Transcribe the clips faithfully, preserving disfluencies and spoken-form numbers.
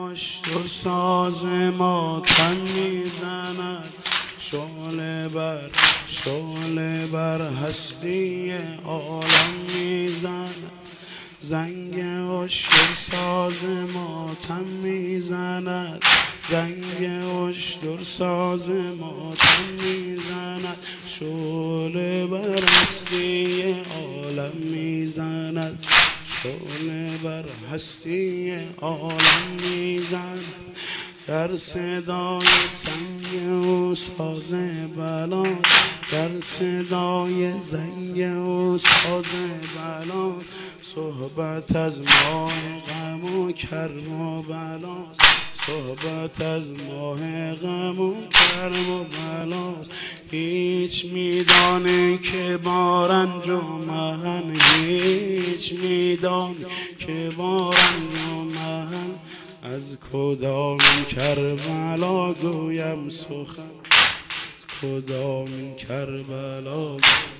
اشتر ساز ماتم میزند، شعله بر شعله بر هستی عالم میزند. زنگ اشتر ساز ماتم میزند، زنگ اشتر ساز ماتم میزند، شعله بر هستی عالم میزند، شعله بر هستی عالم میزند. در صدای سنگ او ساز بلاست، در صدای زنگ او ساز بلاست. صحبت از ماه غم و کرم و بلاست، صحبت از ماه غم و کرم و بلاست. هیچ میدانه که بارنج و مهن، هیچ میدانه که بارنج و مهن. از کدام کربلا گویم سخن، از کدام کربلا.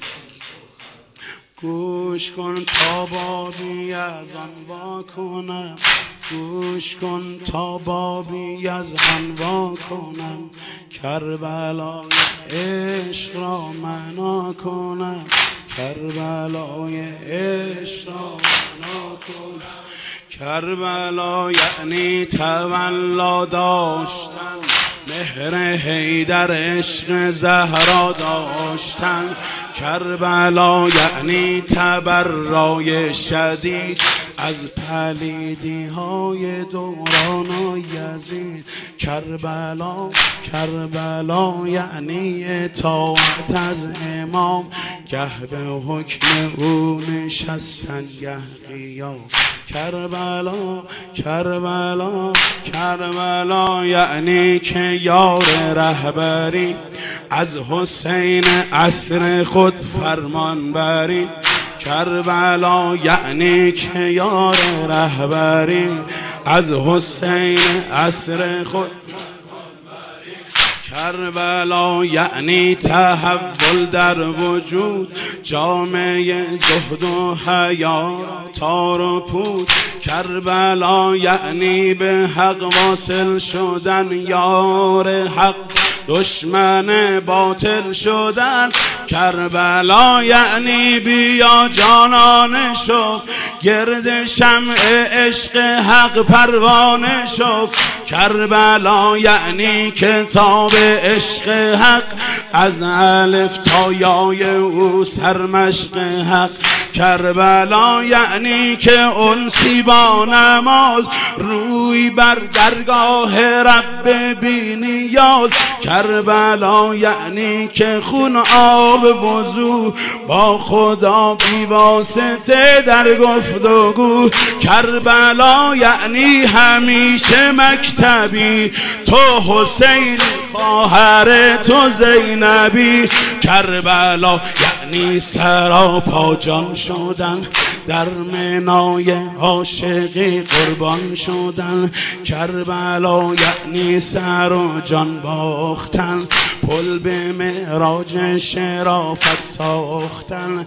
گوش کن تا بابی از آن وا کنم، گوش کن تا بابی از آن وا کنم. کربلای عشق را معنا کنم، کربلای عشق را معنا کنم. کربلا یعنی تولا داشتن، مهر حیدر عشق زهرا داشتن. کربلا یعنی تبرای شدید از پلیدی های دوران و یزید. کربلا کربلا یعنی اطاعت از امام، گه به حکم او نشستن گه قیام. کربلا کربلا کربلا یعنی که یار رهبری از حسین عصر خود فرمان بری. کربلا یعنی که یار رهبری از حسین عصر خود. کربلا یعنی تحول در وجود، جامعه زهد و حیا تار و پود. کربلا یعنی به حق واصل شدن، یار حق دشمن باطل شدن. کربلا یعنی بیا جانانه شو، گرد شمع عشق حق پروانه شو. کربلا یعنی کتاب عشق حق، از الف تا یای او سرمشق حق. کربلا یعنی که انسی با نماز، روی بر درگاه رب بی نیاز. کربلا یعنی که خون آب وضو با خدا بی واسطه در گفتگو. کربلا یعنی همیشه مکتبی، تو حسین خواهر تو زینبی. کربلا یعنی سراپا جان شدن، در منای عاشقی قربان شدن. کربلا یعنی سر و جان باختن، پل به معراج شرافت ساختن.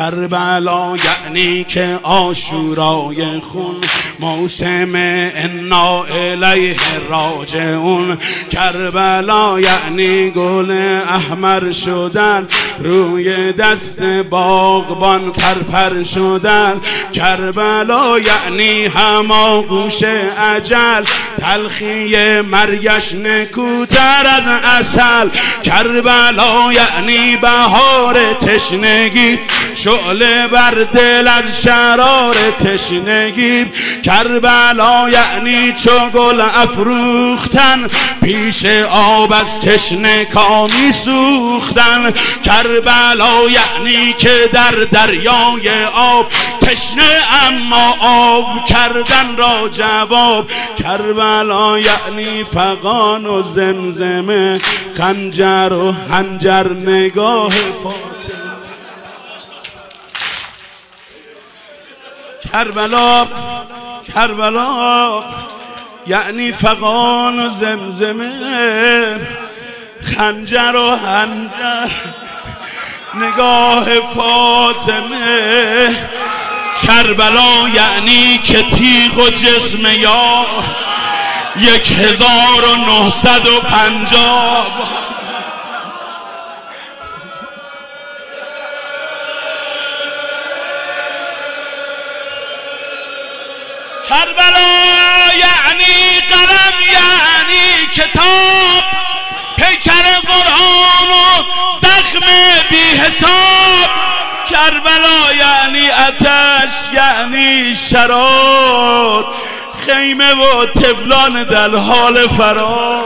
کربلا یعنی که عاشورای خون، موسم انا الیه راجعون. کربلا یعنی گل احمر شدن، روی دست باغبان پرپر شدن. کربلا یعنی هماغوش اجل، تلخی مرگش نکوتر از عسل. کربلا یعنی بهار تشنگی، شعله بر دل از شرار تشنگی. کربلا یعنی چو گل افروختن، پیش آب از تشنه کامی سوختن. کربلا یعنی که در دریای آب، تشنه اما آب کردن را جواب. کربلا یعنی فغان و زمزمه، خنجر و حنجر نگاه فاطمه. کربلا کربلا یعنی فغان و زمزمه، خنجر و حنجر نگاه فاطمه. کربلا یعنی که تیغ و جسم یار یک هزار و نهصد و پنجاه. کربلا یعنی قلم، یعنی کتاب، پیکر قرآن و زخم بی حساب. کربلا یعنی آتش، یعنی شرار، خیمه و طفلان در حال فرار.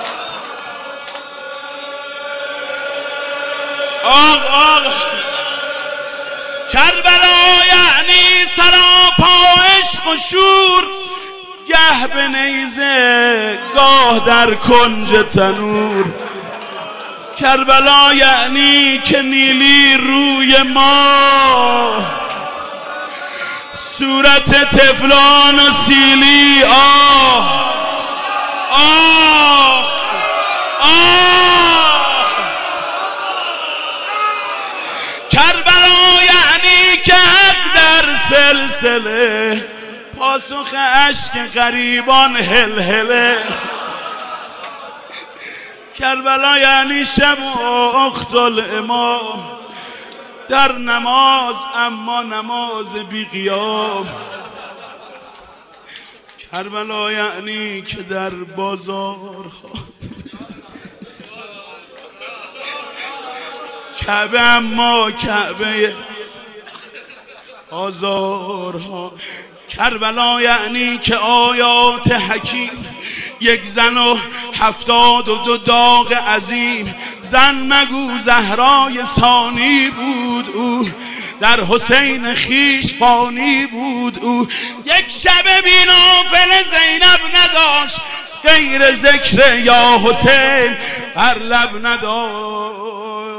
آق آق کربلا یعنی سراپا عشق و شور، گه به نیزه گاه در کنج تنور. کربلا یعنی که نیلی روی ما، صورت طفلان و سیلی. آه آه آه. کربلا یعنی که حق در سلسله، پاسخ عشق غریبان هل هله. کربلا یعنی شب و اخت الامام، در نماز اما نماز بی قیام. کربلا یعنی که در بازارها کعبه اما کعبه آزارها. کربلا یعنی که آیات حکیم، یک زن و هفتاد و دو داغ عظیم. زن مگو زهرای ثانی بود او، در حسین خیش فانی بود او. یک شب بی نافله زینب نداشت، غیر ذکر یا حسین بر لب نداشت.